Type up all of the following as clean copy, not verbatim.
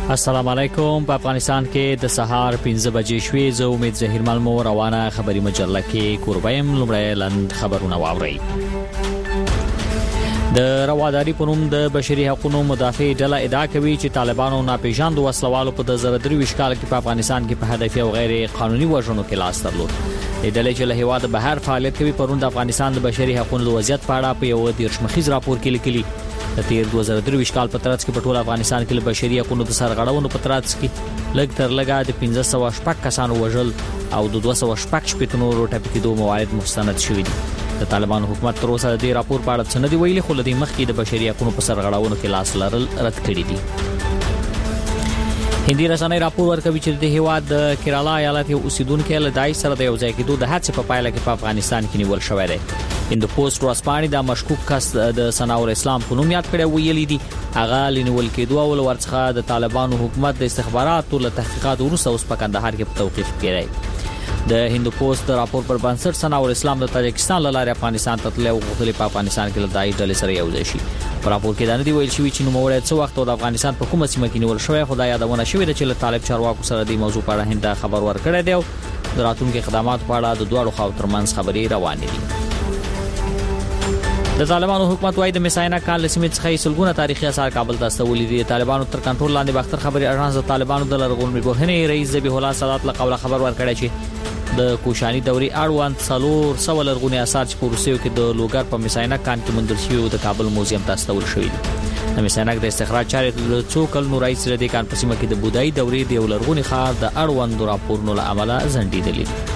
السلام علیکم. په افغانستان کې د سهار 15 بجې شوې. زه امید زهیر ملمو روانه خبری مجله کې کوربایم لمړی لاند خبرونه واوري. د رواداری په نوم د بشري حقوقو مدافع ډله ادعا کوي چې طالبانو ناپېژاندو وسلوالو په 2023 کال کې په افغانستان کې په هدفي او غیر قانوني وژنو کې لاس درلود. د ډلې چې له هیواد بهر فعالیت کوي پرون د افغانستان د بشري حقوقو وضعیت په اړه په یو دیرشمخیز راپور کې لیکلي. د تیر 2023 کال په ترڅ کې په ټول افغانستان کې د بشري حقوقو د سرغړونو په ترڅ کې لږ تر لږه د 1500 کسانو وژل او د 200 نورو ټپي کېدو موارد مستند شوي دي. د طالبانو حکومت تر اوسه د دې راپور په اړه څه نه دی ویلي، خو لدی مخکې د بشري حقوقو په سرغړونو کې لاس لرل رد کړی دي. هندي رسنۍ راپور ورکوي چې د هیواد د کیرالا ایالت یو اوسیدونکو له دای سره د یو ځای کېدو د هڅې په پایله کې په افغانستان کې نیول شوی دی. هند پوسټ ورسپانې د مشکوک کس د سناور اسلام په نوم یاد کړی ویلي دي هغه لنیول کېدو او ورڅخه د طالبانو حکومت د استخباراتو له تحقیقات وروسته اوس په کندهار کې په توقیف کړی. د هند پوسټ راپور پر بنسټ سناور اسلام د تاجکستان له لارې افغانستان ته تللی او غوښتل په افغانستان کې له دای ډلې سره یو ځای شي. په راپور کې دا نه دی ویل شوی چې نوموړی څه وخت د افغانستان په کومه سیمه کې نیول شوی، خو دا یادونه شوې ده چې له طالب چارواکو سره د موضوع په اړه هند خبر ورکړی دی او د راتلونکو خدماتو په اړه د دوه خواو ترمنځ خبرې روانې دي. د طالبانو حکومت وايي د مساینا کال سیمه څخه سلګونه تاریخي آثار کابل ته استولې دي. طالبانو تر کنټرول لاندې باختر خبري اژانس د طالبانو د لرغونې بوهنې رئیس ذبیح الله سادات له قوله خبر ورکړی چې د کوشاني دوري اړوند 300 لرغونې آثار چې په روسیو کې د لوګر په مساینا کان کې موندل شوی د کابل موزیم ته استول شوی دي. د مساینا د استخراج چارې له څو کلونو رئیس د کان په سیمه کې د بودایي دوري د لرغونې ښار د اړوند راپورونو له امله ځنډیدلې.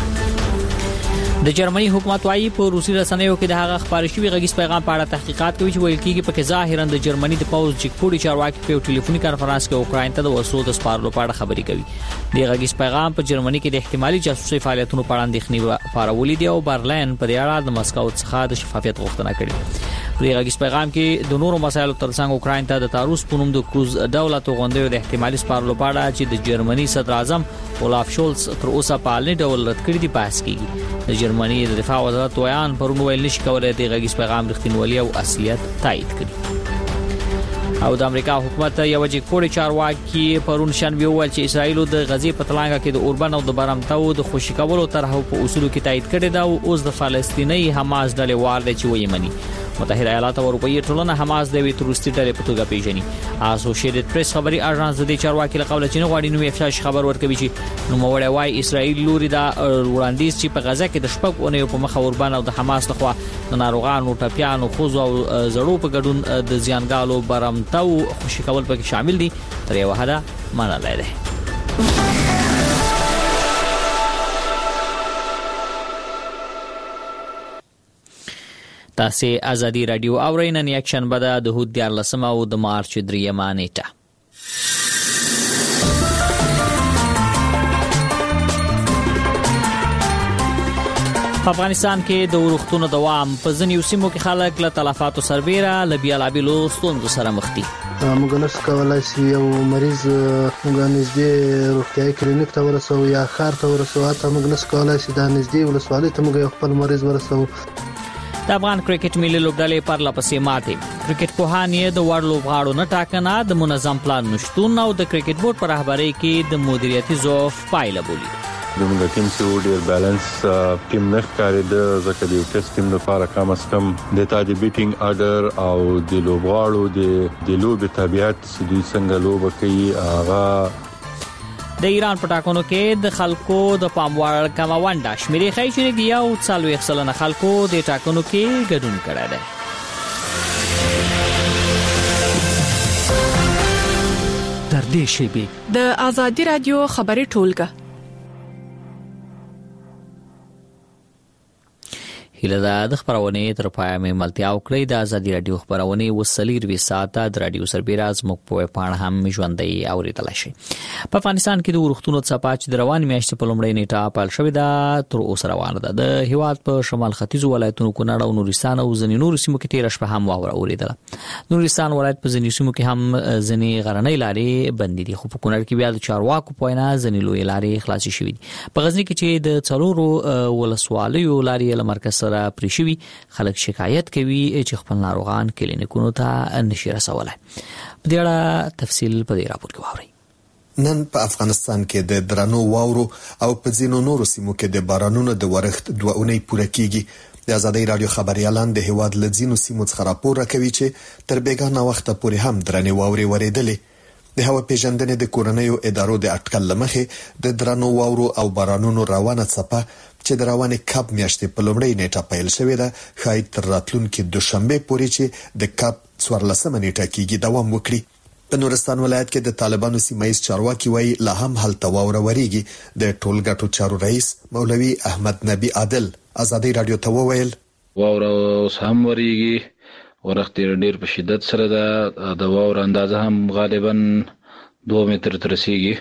د جرمني حکومت وايي په روسي رسنیو کې د هغه خبري شوی غږیز پیغام په اړه تحقیقات کوي چې ویل کېږي په کې ظاهرا د جرمني د پوز جګپوري چارواکي په ټلیفوني کانفرنس کې اوکراین ته د وسلو د سپارلو په اړه خبري کوي. د غږیز پیغام په جرمني کې د احتمالي جاسوسي فعالیتونو په اړه اندېښنې پارولې دي او برلین په دې اړه د مسکو څخه د شفافیت غوښتنه کړې. په دې غږیز پیغام کې د نورو مسایلو ترڅنګ اوکراین ته د تاروس په نوم د کروز دولت غونډې د احتمالي سپارلو په اړه چې د جرمني صدر اعظم اولاف شولز تر اوسه په اړه ډول رد کړی دی بحث کیږي. د جرمني د دفاع وزارت ویان پرون ویل نشي کولای د غږیز پیغام رښتینولي او اصلیت تایید کړي. او د امریکا حکومت یو جګپوري چارواکي پرون شنبه وویل چې اسرایل د غزې په تلانګه کې د اوربن او د برمتاو د خوشی کولو طرحو په اصولو کې تایید کړی دا او اوس د فلسطیني حماس ډلې وار دی چې ویمني متحده ایالات او اروپאי ټولنه حماس د وی تروریستي ډلې په توګه پیژني. اسوسییټډ پریس خبري اژانس د چارواکي له قوله چې نه غواړي نو افشاش خبر ورکوي چې نوموړی وايي اسرائیل لوري دا وړاندیز چې په غزه کې د شپږ اونیو په مخ اوربن او د حماس لخوا د ناروغانو ټپيانو خوځو او زړو په ګډون د زیانګالو برمتاو خوشی کول پکې شامل دي تر یو حدا منلای دی. تاسو ازادي رادیو اورئ. نن یک شنبه ده د هود 14 او د مارچ 3 نیټه. په افغانستان کې د ورښتونو دوام په ځینو سیمو کې خلک له تلفاتو سربېره له بیلابېلو ستونزو سره مخ دي. موږ نشو کولای چې یو مریض موږ نږدې روغتیايي کلینیک ته ورسو یا ښار ته ورسو، حتی موږ نشو کولای چې د نږدې ولسوالۍ ته موږ خپل مریض ورسو. د افغان کرکټ ملي لوبډلې پر لپسې ماتې. کرکټ پوهان یې د وړ لوبغاړو نه ټاکنه د منظم پلان نشټون او د کرکټ بورډ پر رهبرۍ کې د مدیریتي ضعف پایله بولي. زموږ ټیم چې ډیر بیلانس ټیم نه ښکاري د زکه د ټیسټ ټیم لپاره کم از کم د تاج بیټینګ اډر او د لوبغاړو د لوب طبيعت چې دوی څنګه لوب کوي هغه د ایران پټاکونو کې د خلکو د پاموړ کمونډه شمیرې ښایي چې یو 40% خلکو د ټاکنو کې ګډون کړی دی. در دې شیبې د ازادي رادیو خبري ټولګه هیله د خبرونه تر پای مې ملتیا وکړي. د ازادي رادیو خبرونه وسلیر وی ساته د رادیو سربیراز مخ په پاڼه هم ژوندۍ اوریدل شي. په افغانستان کې د ورښتونو څپاچ د روان میاشتې په لومړۍ نیټه پال شوې ده تر اوسه روانه ده. د هیواد په شمال ختیځ ولایتونو کونړ او نورستان او ځینې نور سیمو کې تیر شپه هم واوره اوریدله. نورستان ولایت په ځینې سیمو کې هم ځینې غرنۍ لارې بندې دي، خو په کونړ کې بیا د چارواکو په وینا ځینې لوی لارې خلاصې شوې دي. په غزنی کې چې د څلورو ولسوالیو لارې له مرکز سره پریشوي خلک شکایت کوي چې خپل ناروغان کلینیکونو ته نشي رسولای. په دې اړه تفصیل په دې راپور کې واورئ. نن په افغانستان کې د درنو واورو او په ځینو نورو سیمو کې د بارانونو د ورښت 2 اونۍ پوره کیږي. د آزادۍ رادیو خبريالان د هیواد له ځینو سیمو څخه راپور راکوي چې تر بیګانه وخت پورې هم درنې واورې ورېدلې. د هوا پیژندنې د کورنیو ادارو د اټکل لمخې د درنو واورو او بارانونو روانه څپه چې د روانې کب میاشتې په لومړۍ نیټه پیل شوې ده، ښایي تر راتلونکي دوشنبه پورې چې د کب 14 نیټه کېږي دوام وکړي. په نورستان ولایت کې د طالبانو سیمایي چارواکي وایي لا هم هلته واوره وريږي. د ټولګټو چارو رئیس مولوي احمد نبی عادل آزادۍ رادیو ته وویل واوره اوس هم وريږي، ورښت ډیر په شدت سره ده. د واوره اندازه هم غالبا 2 متر تر رسیږي.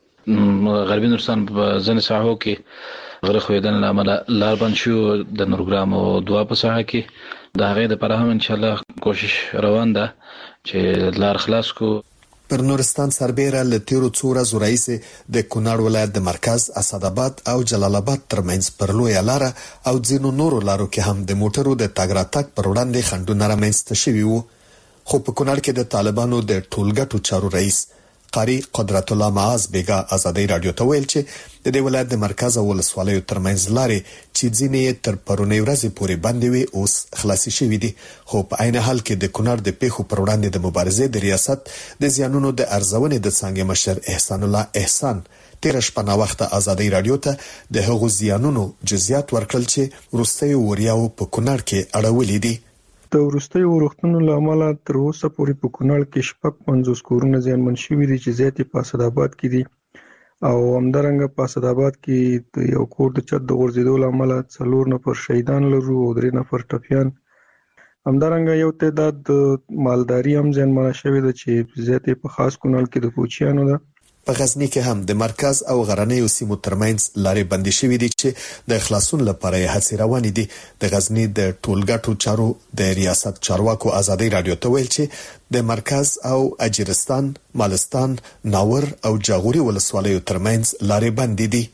غربي نورستان په ځینو ساحو کې غره خویدن لامل لار بند شو. د نورګرام او دوا په ساحه کې د هغې لپاره هم ان شاء الله کوشش روان ده چې لار خلاص کو. پر نورستان سربېره له تیرو څو ورځو راهیسې د کونړ ولایت د مرکز اسداباد او جلال آباد ترمنځ پر لویه لاره او ځینو نورو لارو کې هم د موټرو د تګ راتګ پر وړاندې خنډونه رامنځته شوي وو. خو په کونړ کې د طالبانو د ټولګټو چارو رئیس قاری قدرت الله معاذ بیگا آزادۍ رادیو ته ویل چې د دې ولایت د مرکز او ولسوالیو ترمنځ لارې چې ځینې تر پرونی ورځې پورې بندې وي اوس خلاصې شوې دي. خو په عین حال کې د کونړ د پیښو پر وړاندې د مبارزې د ریاست د زیانونو د ارزونې د څنګه مشر احسان الله احسان تیر شپه نا وخت آزادۍ رادیو ته د هغو زیانونو جزئیات ورکړل چې وروستي وریاو په کونړ کې اړولې دي. د وروستي ورښتونو لامل تر اوسه پورې په کونړ کې 50 کورونه زیانمن شوي دي چې زیاتې په اسداباد کې دي او همدارنګه په اسداباد کې یو کور د چت د غورځېدو لامل 4 نفر شهیدان لرو او 3 نفر ټپیان. همدارنګه یو تعداد مالداري هم زیانمن شوی ده چې زیاتې په خاص کونړ کې د کوچیانو ده. په غزنی کې هم د مرکز او غرنیو سیمو ترمنځ لارې بندې شوې دي چې د خلاصون لپاره یې هڅې روانې دي. د غزنی د ټولګټو چارو د ریاست چارواکو آزادۍ رادیو ته ویل چې د مرکز او اجرستان، مالستان، ناور او جاغوري ولسوالیو ترمنځ لارې بندې دي.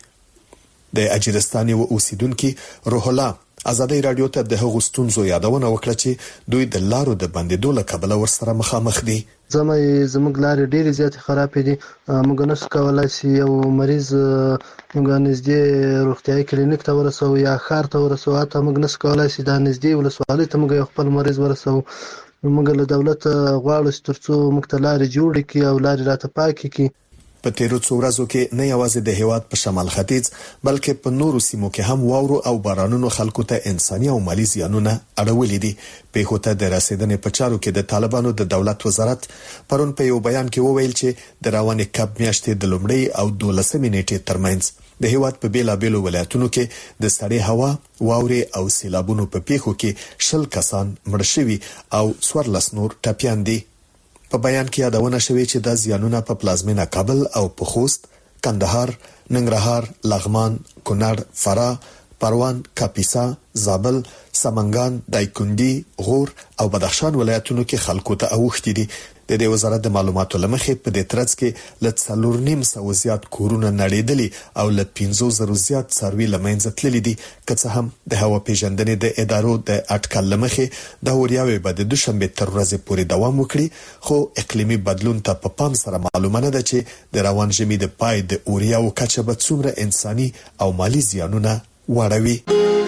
د اجرستان یو اوسیدونکو روح الله آزادۍ رادیو ته د هغو ستونزو یادونه وکړه چې دوی د لارو د بندیدو له کبله ورسره مخامخ دي. زموږ لارې ډېرې زیاتې خرابې دي. موږ نشو کولی چې یو مریض موږ نږدې روغتیايي کلینیک ته ورسوو یا ښار ته ورسوو. حتی موږ نشو کولی چې دا نږدې ولسوالۍ ته موږ یو خپل مریض ورسوو. موږ له دولت غواړو چې تر څو موږ ته لارې جوړې کړي او لارې راته پاکې کړي. په تیرو څو ورځو کې نه یوازې د هیواد په شمال ختیځ بلکې په نورو سیمو کې هم واورو او بارانونو خلکو ته انساني او مالی زیانونه اړولې دي. پیښو ته د رسیدنې په چارو کې د طالبانو د دولت وزارت پرون په یو بیان کې وویل چې د روانې کب میاشتې د لومړۍ او 12 نیټې ترمنځ د هیواد په بیلابیلو ولایتونو کې د سړې هوا، واورې او سیلابونو په پیښو کې 10 کسان مړ شوي او 14 نور ټپیان دي. په بیان کې یادونه شوې چې د زیانونو په پلازمینه کابل او په خوست، کندهار، ننګرهار، لغمان، کونړ، فراه، پروان، کاپیسا، زابل، سمنګان، دایکنډي، غور او بدخشان ولایتونو کې خلکو ته اوښتي دي. د دې وزارت د معلوماتو لمخې په دې ترڅ کې ل 4.5 زیات کورونه نړیدلي او ل 500 زیات څاروي لمنځه تللي دي. که څه هم د هوا پیژندنې د ادارو د اټکل لمخې د وریاوې به د دوشنبه تر ورځې پورې دوام وکړي. خو اقلیمي بدلون ته په پام سره معلومه نه ده چې د روان ژمي د پای د وریاو کچه به څومره انساني او مالی زیانونه واړوي.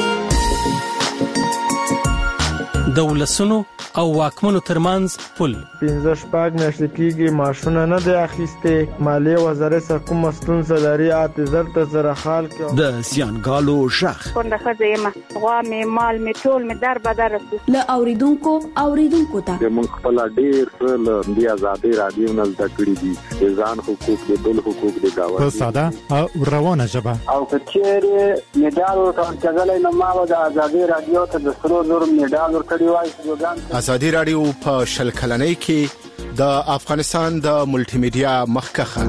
د ولسونو او واکمنو ترمنځ پل 15 میاشتې کېږي ماشونه نه دی اخیسته. مالیه وزارت کوم ستونزه لري اعتذار ته سره حال کې د زیانګالو ژغ څنګه خزیمه غوا می مال می ټول می در بدر له اوریدونکو ته موږ خپل ډیر له دې آزادۍ رادیو نه زده کړې دي ځان حقوق د بل حقوق د گاوند په ساده او روانه ژبه او کچېره میډال ورکړل کېدل نو ما د آزادۍ رادیو ته د سرو زر میډال ورکړی وای. آزادۍ رادیو په شل کلنۍ کې د افغانستان د ملټي میډیا مخکخه.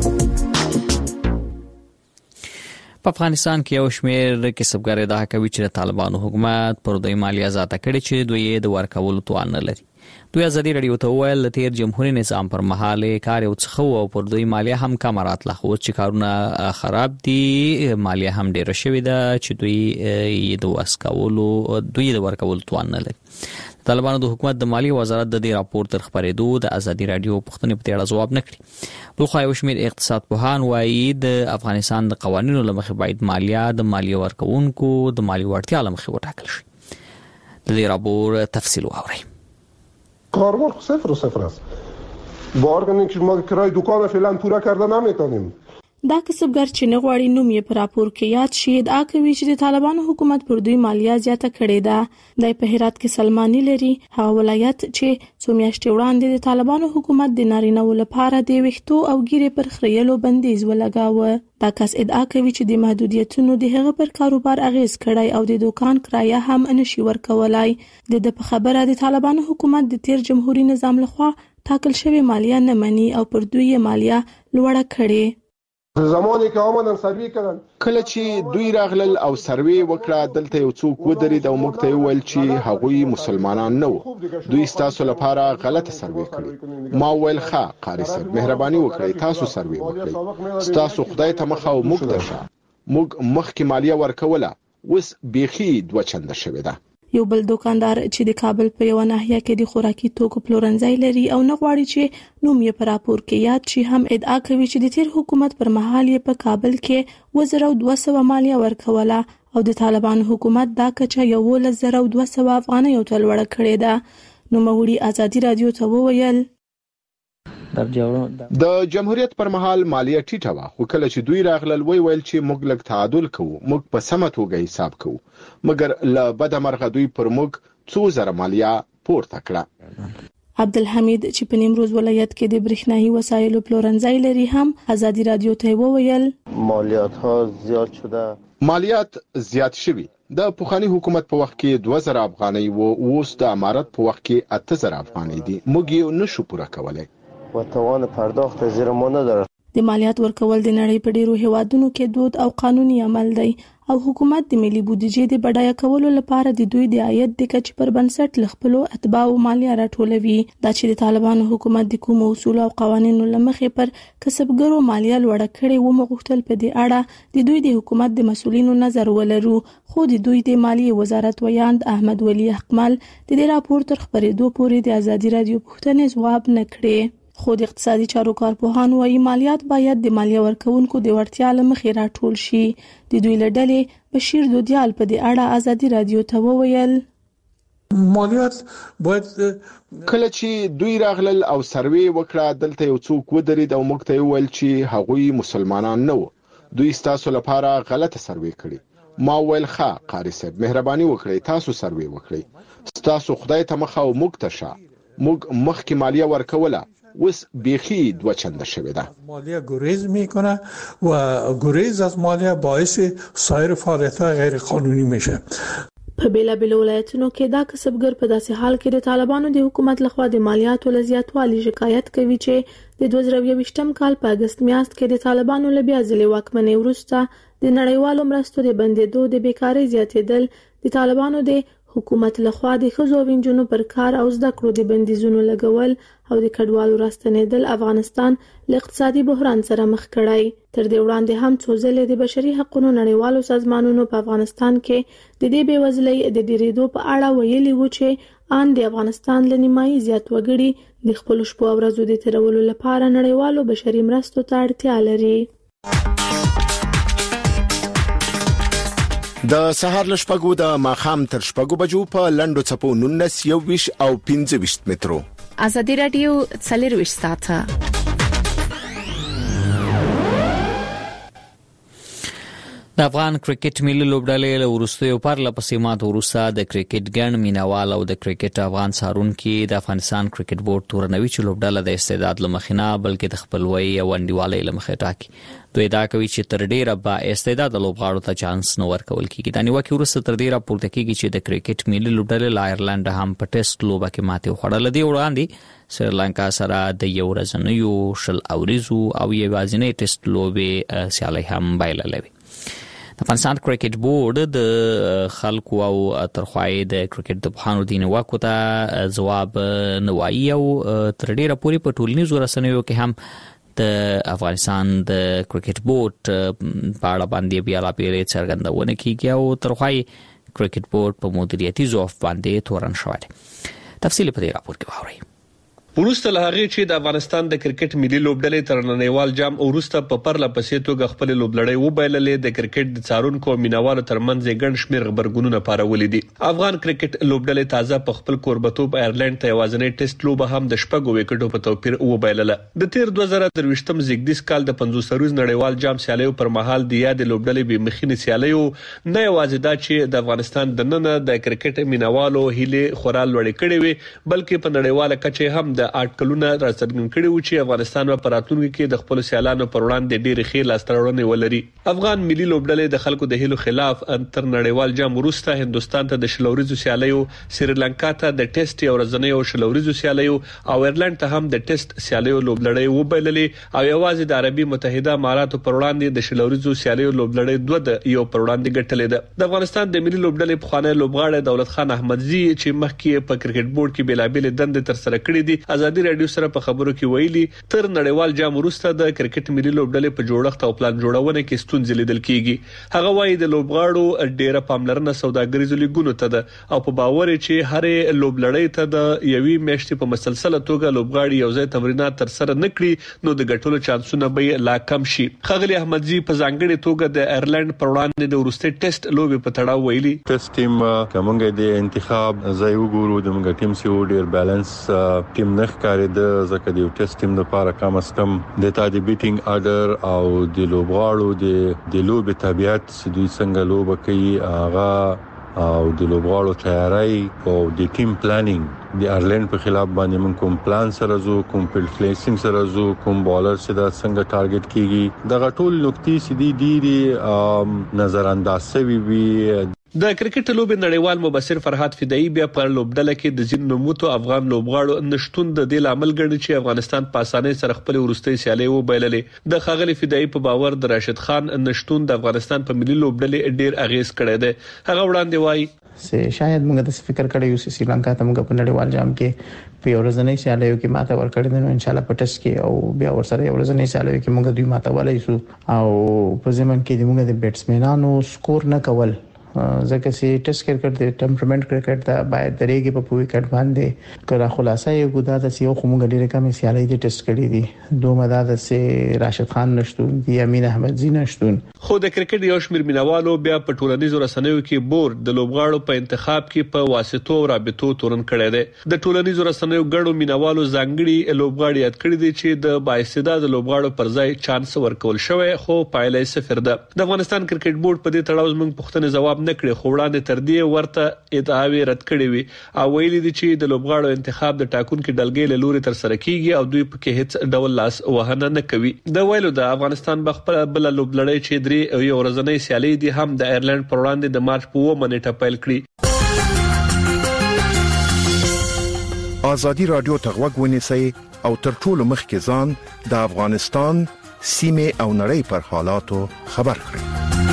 په افغانستان کې یو شمېر کسبګر ادعا کوي چې د طالبانو حکومت پر دوی مالیه زیاته کړې چې دوی د ورکولو توان نه لري. دوی آزادۍ رادیو ته وویل د تیر جمهوریت نظام پر مهال کار یو څه او پر دوی مالیه هم کم راتله. خو چې کارونه خراب دي مالیه هم ډیره شوې ده چې دوی د ورکولو توان نه لري. طالبانو د حکومت د مالی وزارت د دې راپور تر خبرېدو د ازادي رادیو پوښتنې په اړه ځواب نه کړی. بل خو یو شمېر اقتصاد پوهان وایي د افغانستان د قوانینو له مخې باید مالیه د مالیه ورکوونکو د مالی وړتیا له مخې وټاکل شي. د دې راپور تفصیل واورئ. کاربار 0 است. با ارگانی که ما کرای دکان فعلا پورا کرده نمیتونیم. دا کسبګر چې نه غواړي نوم یې په راپور کې یاد شي ادعا کوي چې د طالبانو حکومت پر دوی مالیه زیاته کړې ده. د په هرات کې سلمانی لري هغه ولایت چې څو میاشتې وړاندې د طالبانو حکومت د نارینه‌و لپاره د ویښتو او ګیرې پر خریلو بندیز ولګاوه. دا کس ادعا کوي چې د محدودیتونو د هغه پر کاروبار اغیز کړی او د دکان کرایه هم نشي ورکولای. د په خبره د طالبانو حکومت د تیر جمهوریت نظام لخوا ټاکل شوی مالیه نه مني او پر دوی مالیه لوړه کړي. زمانه که آمدن سروی کردن کله چې دوی راغلل او سروی وکړه دلته یو څوک ودرید او موږ ته ویل چې هغوی مسلمانان نه وو. دوی تاسو لپاره غلطه سروی کړې. ما ویل ښه قاری صاحب مهرباني وکړئ تاسو سروی وکړئ. تاسو خدای ته مخ او موږ ته شه. موږ مخکې مالیه ورکوله اوس بیخي 2 چنده شوې ده. یو بل دکاندار چې د کابل په یو ناحیه کې د خوراکي توکو پلورنځي لري او نه غواړي چې نوم یې په راپور کې یاد شي هم ادعا کوي چې د تیر حکومت پر مهال یې په کابل کې 1200 مالیه ورکوله او د طالبانو حکومت دا کچه 1200 افغانۍ او تلوړه کړې ده. نو مغوړي ازادي رادیو ته وویل د جمهوریت پر مهال مالیه ټیټه وه خو کله چې دوی راغلل ویل چې موږ لږ تعادل کوو موږ په سمه توګه حساب کوو مګر له بده مرغه دوی پر موږ 2000 مالیه پورته کړه. عبدالحمید چې په نیمروز ولایت کې د برېښنایي وسایلو پلورنځي لري هم ازادي رادیو ته وویل مالیات ها زیات شده. مالیات زیات شوي. د پوخانی حکومت په وخت کې 2000 افغانۍ وو اوس د امارت په وخت کې 8000 افغانۍ دي. موږ یې نشو پوره کولای. و توان پرداخت زیر ما نداره. د مالیات ورکول د نړۍ په ډیرو هیوادونو کې دود او قانوني عمل دی او حکومت د ملي بودیجې د بډایه کولو لپاره د دوی د عاید د کچې پر بنسټ لخپلو اتباعو مالیه راټولوي. دا چې د طالبانو حکومت د کوم اصول او قوانینو لمخې پر کسبګرو مالیه لوړه کړې و مغوښتل په دې اړه د دوی د حکومت د مسولینو نظر ولرو خو د دوی د مالیې وزارت ویاند احمد ولی احمل د دې راپور تر خبرېدو پورې د ازادي رادیو پوښتنې ځواب نه کړې. خو د اقتصادي چارو کارپوهان وايي مالیات باید د مالیه ورکوونکو د وړتیا له مخې راټول شي. د دوی له ډلې بشیر دودیال په دې اړه ازادي رادیو ته وویل مالیات باید کله چې دوی راغلل او سروی وکړه دلته یو څوک ودرید او موږ ته ویل چې هغوی مسلمانان نه وو. دوی تاسو لپاره غلطه سروی کړې. ما ویل ښه قاری صاحب مهرباني وکړئ تاسو سروی وکړئ. تاسو خدای ته مخ او موږ ته شه. موږ مخکې مالیه ورکوله اوس بیخی 2 چنده شوی ده. مالیه گریز میکنه و گریز از مالیه باعث سایر فعالیت‌های غیر قانونی میشه. په بیلابیل ولایتونو کې دا کسبګر په داسې حال کې د طالبانو د حکومت لخوا د مالیاتو له زیاتوالي شکایت کوي چې د 2020م کال په اگست میاشت کې د طالبانو له بیا ځلې واکمنۍ وروسته د نړیوالو مرستو د بندېدو د بیکارۍ زیاتېدل د طالبانو د حکومت لخوا د ښځو او نجونو پر کار او زده کړو د بندیزونو لګول او د کډوالو راستنېدل افغانستان له اقتصادي بحران سره مخ کړی. تر دې وړاندې هم څو ځلې د بشري حقوقو نړیوالو سازمانونو په افغانستان کې د دې بېوزلۍ د ډېرېدو په اړه ویلي وو چې ان د افغانستان له نیمایي زیات وګړي د خپلو شپو او ورځو د تېرولو لپاره نړیوالو بشري مرستو ته اړتیا لري. د سهار له شپږو د ماښام تر شپږو بجو په لنډو څپو 19 21 او 25 مترو. ازادي رادیو 24 ساعته. د افغان کرکټ ملي لوبډلې له وروستیو پرله پسې ماتو وروسته د کرکټ ګڼ مینوال او د کرکټ افغان څارونکي د افغانستان کرکټ بورډ تورنوي چې لوبډله د استعداد له مخې نه بلکې د خپلوۍ او انډیوالۍ له مخې ټاکي. دوی دا کوي چې تر ډیره با استعداد لوبغاړو ته چانس نه ورکول کیږي. د نیوکه وروسته تر ډیره پورته کیږي چې د کرکټ ملي لوبډلې له آیرلند هم په ټیسټ لوبه کې ماتې وخوړله. دی وړاندې سریلانکا سره د یو ورځنیو شل اوریزو او یوازینۍ ټیسټ لوبې سیالۍ هم بایللې. د افغانستان کرکټ بورډ د خلکو او ترخوای د کرکټ د بحانو دین واکو ته ځواب نه وایي او تر ډیره پورې په ټولنیزو رسنیو کې هم د افغانستان د کرکټ بورډ په اړه باندې بیا لا پیری څرګندونه کیږي او ترخوای کرکټ بورډ په مدیریتي ضعف باندې تورن شوی دی. تفصیل په دې راپور کې واورئ. ورسته له هغه چې د افغانستان د کرکټ ملي لوبډلې تر نړیوال جام ورسته په پرله پسې توګه خپل لوبلړۍ وبایللې د کرکټ د څارونکو مینوالو ترمنځ ګڼ شمېر خبرګونونه پارولې دي. افغان کرکټ لوبډلې تازه په خپل کوربتوب آیرلند ته یوازینی ټیسټ لوبه هم د شپږو وکټو په توپیر وبایلله. د تیر 2023م زیږدیز کال د 50 روز نړیوال جام سیالیو پر مهال د یاد لوبډلې به مخینه سیالیو نه یوازې دا چې د افغانستان د نن د کرکټ مینوالو هیله خورال لوړ کړي وي بلکې په نړیواله کچه هم د اټکلونه راڅرګند کړي و چې افغانستان په راتلونکي کې د خپل سیالانو پر وړاندې ډېر ښه لاستهراوړنې ولري. افغان ملي لوبډلې د خلکو د هیلو خلاف تر نړیوال جام وروسته هندستان ته د شلوريزو سیالیو، سریلانکا ته د ټیسټ یو ورځنی او شلوريزو سیالیو او ایرلند ته هم د ټیسټ سیالیو لوبډلې وبایللې او یوازې د عربي متحده اماراتو پر وړاندې د شلوريزو سیالیو لوبډلې دوه د یو پر وړاندې ګټلې ده. د افغانستان د ملي لوبډلې پخوانی لوبغاړی دولت خان احمدزي چې مخکې په کرکټ بورډ کې بلابل دندې تر سره کړې دي ازادي رادیو سره په خبرو کې ویلي تر نړیوال جام وروسته د کرکټ ملي لوبډلې په جوړښت او پلان جوړونه کې ستونزې لیدل کیږي. هغه وایي د لوبغاړو ډیره پاملرنه سوداګریزو لیګونو ته ده او په باور چې هر لوبلړۍ ته د یوې میاشتې په مسلسله توګه لوبغاړي یو ځای تمرینات تر سره نکړي نو د ګټلو چانسونه به لا کم شي. خغلی احمدزي په ځانګړي توګه د ایرلند پر وړاندې د ورسته ټیسټ لوبي په تړاو ویلي ټیسټ ټیم کومګه د انتخاب ځای وګورو د موږ ټیم سي ډیر بیلانس ټیم نه ښکاري د زکه د ټیسټ ټیم لپاره کم از کم د تادی بیټینګ اډر او د لوبغاړو د لوب طبيعت چې دوی څنګه لوب کوي هغه او د لوبغاړو تیاری او د ټیم پلانینګ د ایرلند په خلاف باندې من کوم پلان سره زو کوم فیلډ پلیسینګ سره زو کوم بالر چې دا څنګه ټارګټ کیږي د غټول نقطې سدي دي نظر انداز شوی وي. د کرکټ لوبې نړیوال مبصر فرهاد فدایي بیا پر لوبډله کې د ځین نوموتو افغان لوبغاړو نشټون د دې لامل ګڼي چې افغانستان په اسانۍ سره خپل ورستۍ سیالي وبایللې. د خغلی فدایي په باور د راشد خان نشټون د افغانستان په ملي لوبډلې ډیر اغیز کړی دی. هغه وړاندې وایي شاید موږ د فکر کړی یو چې سریلانکا ته موږ په نړیوال جام کې په ورځنۍ سیالیو کې ماته ورکړی نو ان شاء الله په ټیسټ کې او بیا ورسره ورځنۍ سیالیو کې موږ دوی ماته ولای شو او په ځمن کې د موږ د بیټسمنانو سکور نه کول ځکه چې ټیسټ کرکټ د ټمپرمنت کرکټ ته باید درېږي په وکټ باندې کړه خلاصه یو ګدا د سیو خموږ ډیره کم سیالي د ټیسټ کړي دي دوه مدد سه راشد خان نشټون دی امین احمد زی نشټون. خو د کرکټ یو شمیر مینوالو بیا په ټولنیزو رسنیو کې بورډ د لوبغاړو په انتخاب کې په واسطو او رابطو تورن کړي دي. د ټولنیزو رسنیو ګڼو مینوالو ځانګړي لوبغاړي یاد کړي دي چې د بااستعداد لوبغاړو پر ځای چانس ورکول شوی خو پایله صفر ده. د افغانستان کرکټ بورډ په دې تړاو زموږ پوښتنه جواب نه کړی خو وړاندې تر دې ورته ادعاوی رد کړې وي او ویلي دي چې د لوبغاړو انتخاب د ټاکونکو ډلګۍ له لوري تر سره کیږي او دوی په کې هیڅ ډول لاس وهنه نه کوي. د ویلو د افغانستان بخپل بل لوبلړۍ چې درې یو ورځنۍ سیالي دي هم د ایرلند پر وړاندې د مارچ په 9 نیټه پیل کړي. ازادي رادیو ته غوږ ونیسئ او تر ټولو مخکې ځان د افغانستان سیمه او نړۍ پر حالاتو خبر کړئ.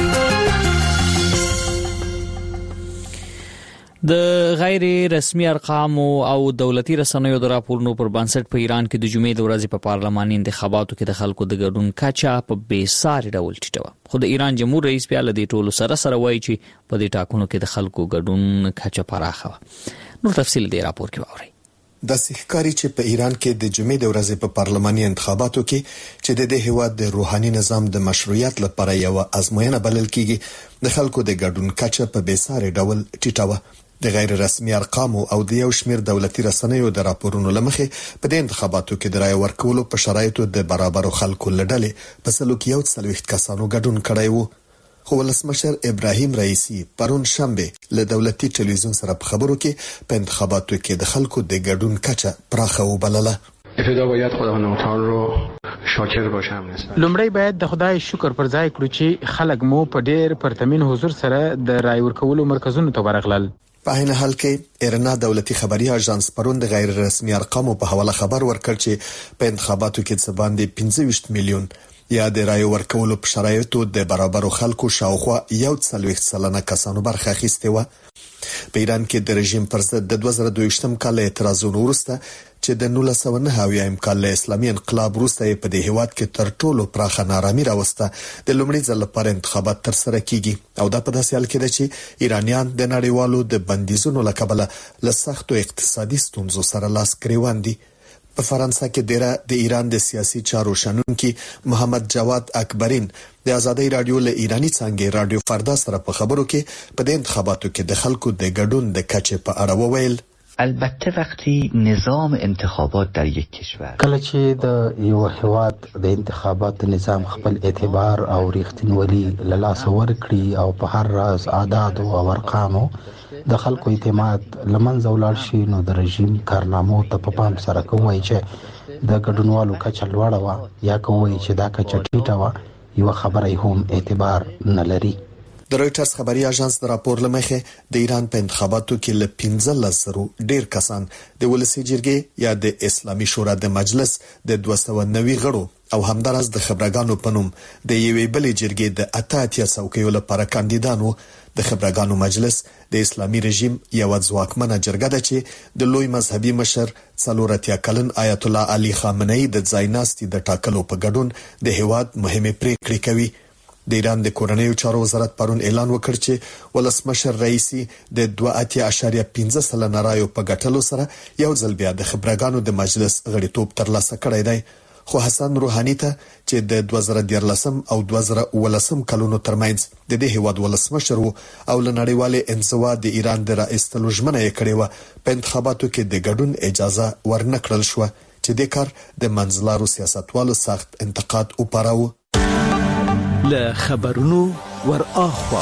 د غیر رسمي ارقام او دولتي رسنیو د راپورونو پر بنسټ په ایران کې د جمعې د ورځې په پارلماني انتخاباتو کې د خلکو د ګډون کچه په بیساري ډول ټیټه وه خو د ایران جمهور رئیس بیا له دې ټولو سره وایي چې په دې ټاکنو کې د خلکو ګډون کچه پراخه وه. نور تفصیل دې راپور کې واورئ. د سحکاري چې په ایران کې د جمعې د ورځې په پارلماني انتخاباتو کې چې د دې هیواد د روحاني نظام د مشروعیت لپاره یو ازموینه بلل کیږي د خلکو د ګډون کچه په بیساري ډول ټیټه وه. د غیر رسمي ارقام او د یو شمیر دولتي رسنیو د راپورونو لمخې په دې انتخاباتو کې د رای ورکولو په شرایطو د برابرو خلکو لړلې په سلوکیو 40 کسانو ګډون کړی وو. خو ولسمشر ابراهیم رئیسی پرون شنبه له دولتي ټلویزیون سره په خبرو کې په انتخاباتو کې د خلکو د ګډون کچه پراخه وبلله. ابتدا باید خداوند متعال رو شاکر باشم نسبت لومړی باید د خدای شکر پر ځای کړو چې خلک مو په ډېر پرتمین حضور سره د رای ورکولو مرکزونو ته ورغلل. په هغه حال کې ایرنا دولتي خبري اژانس پرون د غیر رسمي ارقامو په حواله خبر ورکړ چې په انتخاباتو کې څه باندې 25 میلیون یا د رای ورکولو په شرایطو د برابرو خلکو شاوخوا 40% کسانو برخه اخیسته و. په ایران کې د رژیم پر ضد د 2022م کال اعتراضونو وروسته چې د 1990 کال له اسلامي انقلاب وروسته په دې هیواد کې تر ټولو پراخه نارامي راوسته د لومړي ځل لپاره انتخابات تر سره کیږي او دا په داسې حال کې ده چې ایرانیان د نړیوالو د بندیزونو له کبله له سختو اقتصادي ستونزو سره لاس ګریوان دي. په فرانسه کې د ایران د سیاسي چارو شنونکي محمد جواد اکبرین د آزادۍ رادیو له ایرانی څنګه رادیو فردا سره په خبرو کې په دې انتخاباتو کې د خلکو د ګډون د کچې په اړه وویل. البته وقتی نظام انتخابات در یک کشور کله چې د یو هیواد د انتخابات نظام خپل اعتبار او ریښتینولي له لاسه ورکړي او په هر راز اعداد او ارقامو د خلکو اعتماد لمنځه ولاړ شي نو د رژیم کارنامو ته په پام سره کوي چې د ګډونوالو کچه لوړه وه یا کوي چې دا کچه ټیټه وه یو خبره هم اعتبار نه لري. د رويټرز خبري اژانس د راپور لمخې د ایران په انتخاباتو کې له 15,000 ډیر کسان د ولسی جرګې یا د اسلامي شورا د مجلس د 290 غړو او همدارس د خبرګانو پنوم د یوې بلې جرګې د 88 څوکیو لپاره کاندیدانو. د خبرګانو مجلس د اسلامي رژیم یو ځواکمنه جرګه ده چې د لوی مذهبي مشر څلورتیا کلن آیت الله علي خامنه‌ای د ځایناستي د ټاکلو په ګډون د هیواد مهمه پریکړې کوي. د ایران د کورنیو چارو وزارت پرون اعلان وکړ چې ولسمشر رئیسی د 2.5 سلنه رایو په ګټلو سره یو ځل بیا د خبرګانو د مجلس غړیتوب ترلاسه کړی دی. خو حسن روحاني ته چې د 2014 او 2019 کلونو ترمنځ د دې هیواد ولسمشر وو او لنړیواله انزوا د ایران د رئیستلو ژمنه یې کړې و په انتخاباتو کې د ګډون اجازه ورنکړل شو چې د کار د منځلارو سیاستوالو سخت انتقاد وپاراوه. له خبرونو ور اخوا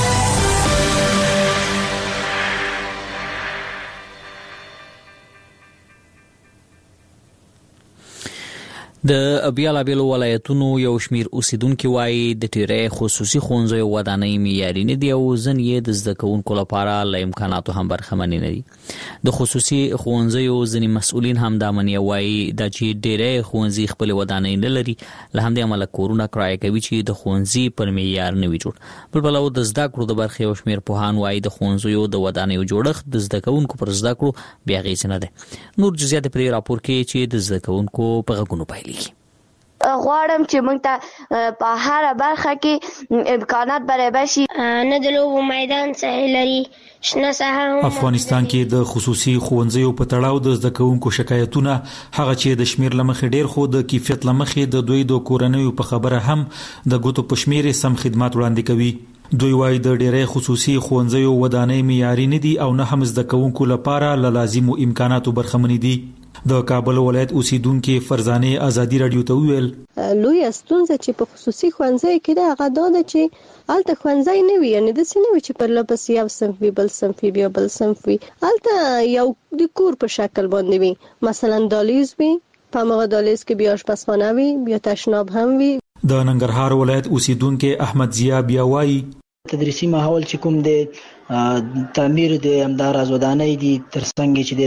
د بیلابیلو ولایتونو یو شمیر اوسیدونکو وایي د ډیری خصوصي ښوونځیو ودانۍ معیاري نه دي او ځینې د زده کوونکو لپاره له امکاناتو هم برخمن نه دي. د خصوصي ښوونځیو ځینې مسؤلین هم دا مني وایي دا چې ډیری ښوونځي خپل ودانۍ نه لري له همدې امله کورونه کرایه کوي چې د ښوونځي پر معیار نه وي جوړ. بل بلو د زده کړو د برخې یو شمیر پوهان وایي د ښوونځیو د ودانیو جوړښت د زده کوونکو پر زده کړو بیا اغېز نه ده. نور جزئیات په راپور کې چې د زده کوونکو په غوږونو پایلي. غواړم چې موږ ته په هر برخه کې امکانات برابر شي. نه د لوبو میدان صحیح لري، شنه ساحه هم. افغانستان کې د خصوصي ښوونځیو په تړاو د زده کوونکو شکایتونه هغه چې د شمیر لمخې ډیر خو د کیفیت لمخې د دوی د کورنیو په خبره هم د ګوتو په شمیر سم خدمات وړاندې کوي. دوی وايي د ډیری خصوصي ښوونځیو ودانۍ معیاري نه دي او نه هم زده کوونکو لپاره له لازمو امکاناتو برخمن دي. د کابل ولایت اوسیدونکو فرزانه آزادی رادیو ته ویل لوی ستونزه چې په خصوصي ښوونځي کې دا هغه ده چې الته ښوونځي نه وي، یعنی د سینې چې پر لپس یو صنف وي بل صنف وي بل صنف وي، الته یو د کور په شکل باندې وي، مثلا دالیز وي، په هغه دالیز کې بیا آشپزخانه وي، بیا تشناب هم وي. د ننګرهار ولایت اوسیدونکو احمد ضیا بیا وایي تدریسي ماحول چې کوم د تعمیر د امدار ودانۍ دي ترڅنګ چې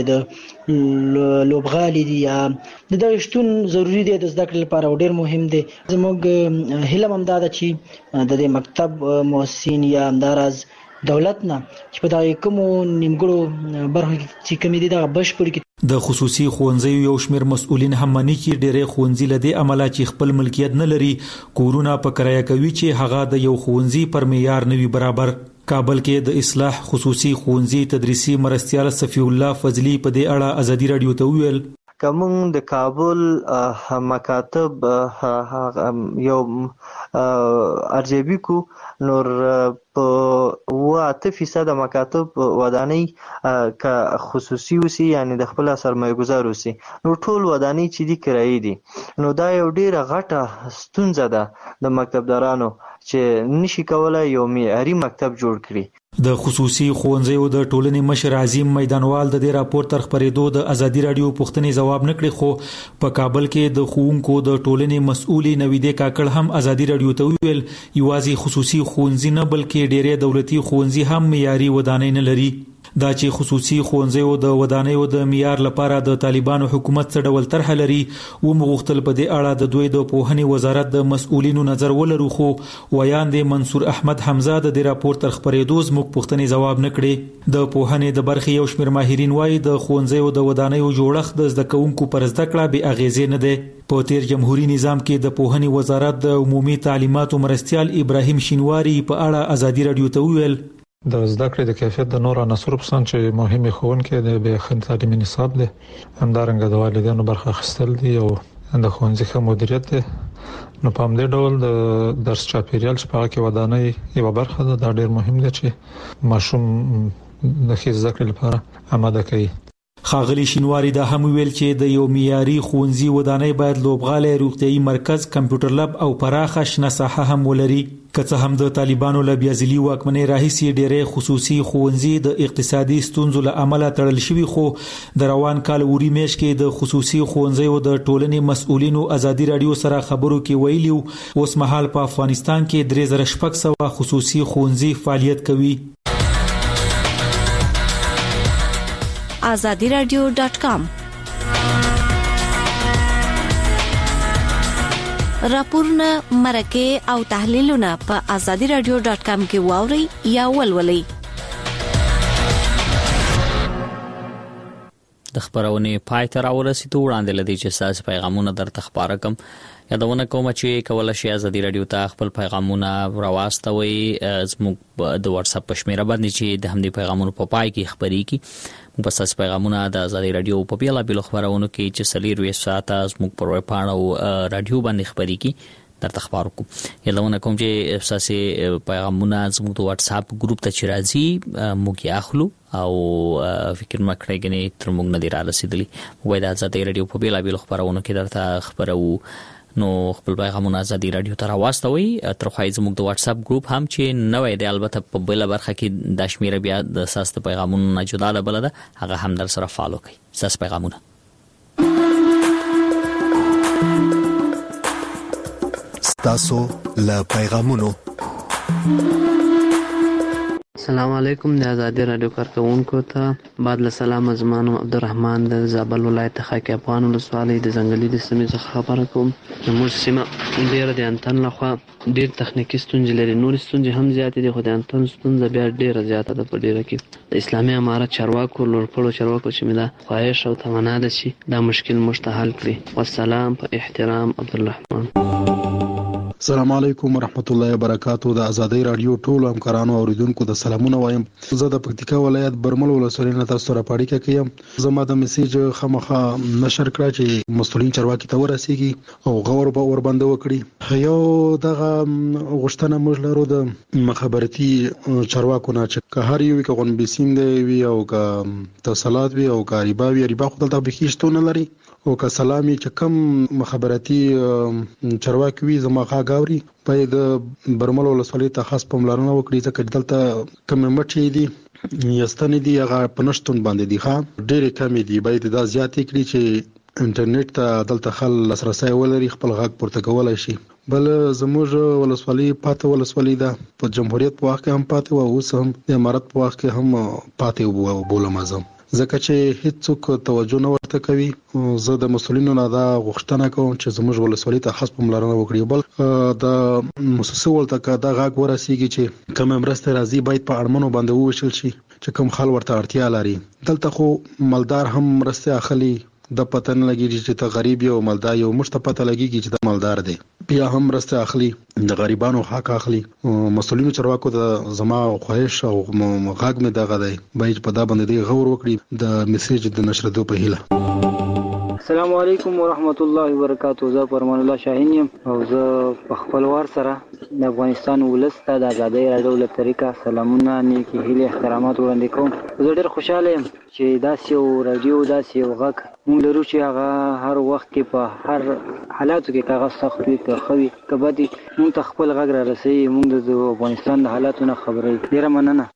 د لوبغالي دي یا د دشتون ضروری دي د زده کړې لپاره ډیر مهم دي. زموږ هیله هم دا ده چې د مکتب مؤسسین یا امدارز دولت نه چې په دغه کوم نیمګړو برخو چې کوم دي د بشپړ کې د خصوصي ښوونځیو یو شمیر مسؤلین هم مني چې ډېری ښوونځي له دې عمله چې خپل ملکیت نه لري کورونه په کرایه کوي چې هغه د یو ښوونځي پر معیار نه وي برابر. کابل کې د اصلاح خصوصي ښوونځي تدریسي مرستیال صفی الله فضلی په دې اړه آزادی رادیو ته ویل کوم د کابل مکاتب یو ارجبی کو نور په 8% مکاتب ودانۍ ک خصوصي وسی یعنی د خپل سرمایه گذار وسی نو ټول ودانۍ چې دي کرایي دي نو دا یو ډیره غټه ستونزه ده د مکتبدارانو چې نشي کولای یو معیاري مکتب جوړ کړي. د خصوصي ښوونځیو د ټولنې مشر عظیم میدانوال د دې راپور تر خبرېدو د آزادی رادیو پوښتنې جواب نکړي خو په کابل کې د ښوونکو د ټولنې مسؤلي نویدې کاکړ هم آزادی رادیو ته ویل یوازې خصوصي ښوونځي نه بلکې ډېرې دولتي ښوونځي هم معیاري ودانۍ نه لري. دا چې خصوصي ښوونځیو د ودانیو د معیار لپاره د طالبانو حکومت څه ډول طرح لري و مغوښتل په دې اړه د دوی د پوهنې وزارت د مسؤلینو نظر ولرو خو ویاند منصور احمد حمزه د دې راپور تر خبرېدو زموږ پوښتنې جواب نه کړې د پوهنې د برخې یو شمېر ماهرین وایي د ښوونځیو د ودانیو جوړښت د زده کوونکو پر زده کړه بې اغېزې نه دی. په تیر جمهوریت نظام کې د پوهنې وزارت د عمومي تعلیماتو مرستیال ابراهیم شینواری په اړه ازادي رادیو ته وویل د زده کړې د کیفیت د نور عناصرو په څنډه چې مهمه ښوونکې د به تعلیمي نصاب دی همدارنګه د والدینو برخه اخیستل دي او د ښوونځي ښه مدیریت دی. نو په همدې ډول د درس چاپیریال چې په هغه کې ودانۍ یو برخه ده دا ډېر مهم دی چې ماشوم د ښه زده کړې لپاره آماده کوي. ښاغلي شینواری دا هم ویل چې د یو معیاري ښوونځي ودانۍ باید لوبغالی روغتیايي مرکز کمپیوټر لب او پراخه شنه ساحه هم ولري. که څه هم د طالبانو له بیازلي واکمنۍ راهیسې ډېری خصوصي ښوونځي د اقتصادي ستونزو له امله تړل شوي خو د روان کال وری میاشت کې د خصوصي ښوونځیو د ټولنې مسؤلینو ازادي رادیو سره خبرو کې ویلي اوس مهال په افغانستان کې 3600 خصوصي ښوونځي فعالیت کوي. azadiradio.com راپورونه مرکه او تحلیلونه په azadiradio.com کې واوري یا ولولئ. د خبرونه پای ته راورسېدو وړاندې لدی چې ساس پیغامونه درته خبره کوم. یادونه کوم چې کولای شئ azadi radio ته خپل پیغامونه راواستوي زموږ د واتس اپ په شمیره باندې چې د همدې پیغامونو په پای کې خبري کی بس اس پیغامونه د azadi radio په بیل بیل خبرونه کې چې سلیر وې ساته زموږ پر وې پاڼه او رادیو باندې خبري کی درته خبر کوم. یادونه کوم چې اساسي پیغامونه زموږ د واتس اپ ګروپ ته چې راځي موږ یې اخلو او فکر مکړی غني تر موږ نه دی را رسیدلی وای د azadi radio په بیل بیل خبرونه کې درته خبرو نو خپل پیغامونه azadi radio ته راوستوي. تر خو زموږ د واتس اپ ګروپ هم چې نوې دی البته په بل برخه کې د شمیره بیا د اساس ته پیغامونه نه جدا ده بل ده هغه هم در سره فالو کوي. اساس پیغامونه تاسو له پیغامونو السلام علیکم د azadi رادیو کارکونکو ته بعد له سلام زمانو عبدالرحمن د زابل ولایت خاک افغان ولسوالۍ د ځنګلي د سیمې څخه خبره کوم. زموږ سیمه ډیره د انټن لخوا ډیر تخنیکی ستونزې لري. نور ستونزې هم زیات دي خو د انټن ستونزه بیا ډیره زیاته ده. په ډیره کې د اسلامي امارت چارواکو لورپړو چارواکو چې مې دا خواهش او تمنا ده چې دا مشکل مشتحل کړي. والسلام په احترام عبدالرحمن. السلام علیکم ورحمت الله وبرکاتہ. د azadi رادیو ټول همکارانو اوریدونکو د سلامونه وایم. زه د پکتیکا ولایت برمل ولسوالۍ نه تاسو سره پاړیکه کوم. زما د میسیج خامخا نشر کړ چې مسؤلین چارواکي ته ورسیږي او غور به ور باندې وکړي. یو دغه غوښتنه موږ لرو د مخابرتي چارواکو نه چې هر یو کې غون بسیم دی وی او کا تصالات وی او کا ریبا خو دلته بخښتونه لري او که سلامي چې کم مخابرتي چارواکي وي زما غاوري باید برمل ولسوالۍ ته خاص پاملرنه وکړي ځکه دلته کم مټي دي یستنې دي هغه پنشتون باندې دي ښه ډېر کم دي باید دا زیات کړي چې انټرنیټ ته دلته خل لاسرسي ولري خپل غږ پورته کولای شي. بل زموږ ولسوالۍ پاته ولسوالۍ ده په جمهوریت په وخت کې هم پاته او اوس هم د امارت په وخت کې هم پاته بولم ازم ځکه چې هیڅوک توجه نه ورته کوي. زه د مسؤلینو نه دا غوښتنه کوم چې زموږ ولسوالۍ ته خاص پاملرنه وکړي. بل د مؤسسه ولته دا غږ ورسیږي چې کوم مرسته راځي باید په اړمنو باندې وویشل شي چې کوم خل ورته اړتیا لري. دلته خو مالدار هم مرسته اخلي د پتن لګیږي چې ته غریب یو مالدار یو مشته پته لګیږي چې د مالدار دی بیا هم مرسته اخلي د غریبانو حق اخلي. مسؤلینو چارواکو د زما خواهش او غږ مې دغه دی باید په دا باندې غور وکړي د میسیج د نشردو په هیله. السلام علیکم ورحمت الله وبرکاتہ. زه فرمان الله شاهین یم او زه په خپلوار سره د افغانستان ولس ته د azadi رادیو له طریقه سلامونه نیکی هیله احترامات وړاندې کوم. زه ډېر خوشاله یم چې داسې یو رادیو داسې یو غږ موږ لرو چې هغه هر وخت کې په هر حالاتو کې کاغذ سخت وي که ښه وي که بد وي موږ ته خپل غږ را رسوي. موږ د افغانستان د حالاتو نه خبروي. ډېره مننه.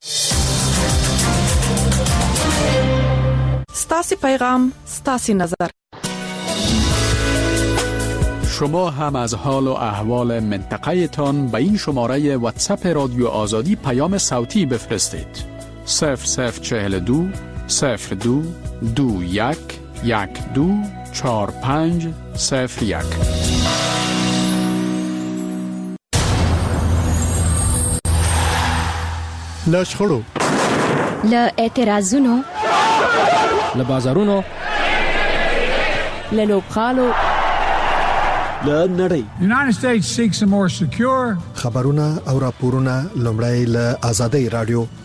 ستاسې پیغام ستاسې نظر. شما هم از حال و احوال منطقه تان به این شماره واتساپ رادیو آزادی پیام صوتی بفرستید. 0042 02 21 12 4501. له شخړو، له اعتراضونو، له بازارونو، له لوبغالو، له نړۍ. United States seeks a more secure. خبرونه او راپورونه لومړی له آزادۍ رادیو